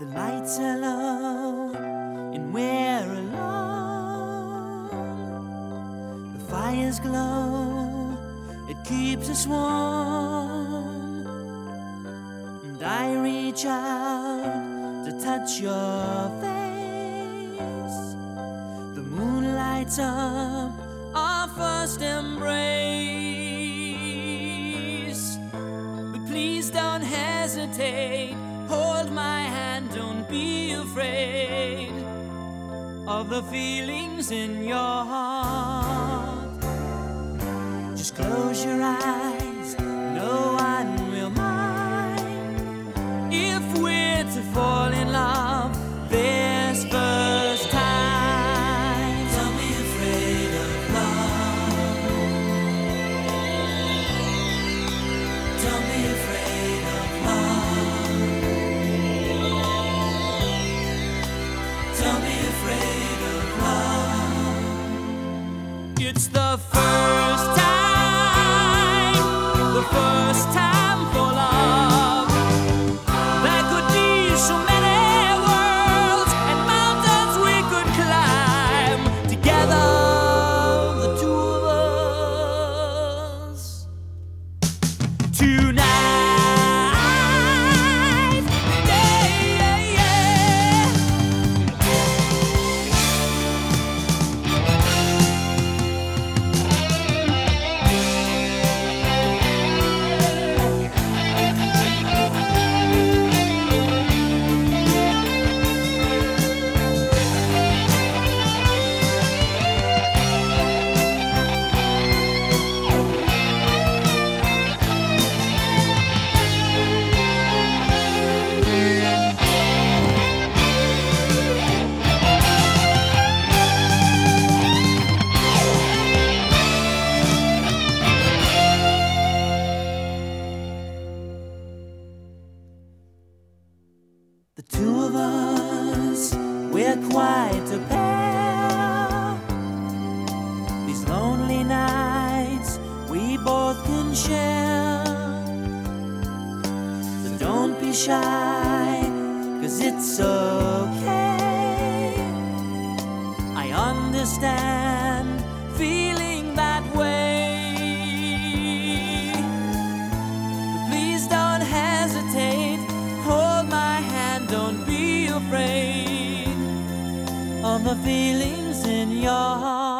The lights are low and we're alone. The fires glow, it keeps us warm. And I reach out to touch your face. The moon lights up our first embrace. But please don't hesitate, hold my hand, don't be afraid of the feelings in your heart. Just close your eyes, no one will mind. If we're to fall in love this first time, don't be afraid of love. Don't be afraid of love. Don't be afraid of love. It's the first time, the first time for love. There could be so many worlds and mountains we could climb together, the two of us. Tonight, yeah, yeah. The two of us, we're quite a pair. These lonely nights we both can share. So don't be shy, 'cause it's okay. I understand feeling that way. But please don't hesitate, hold my hand, don't be afraid of the feelings in your heart.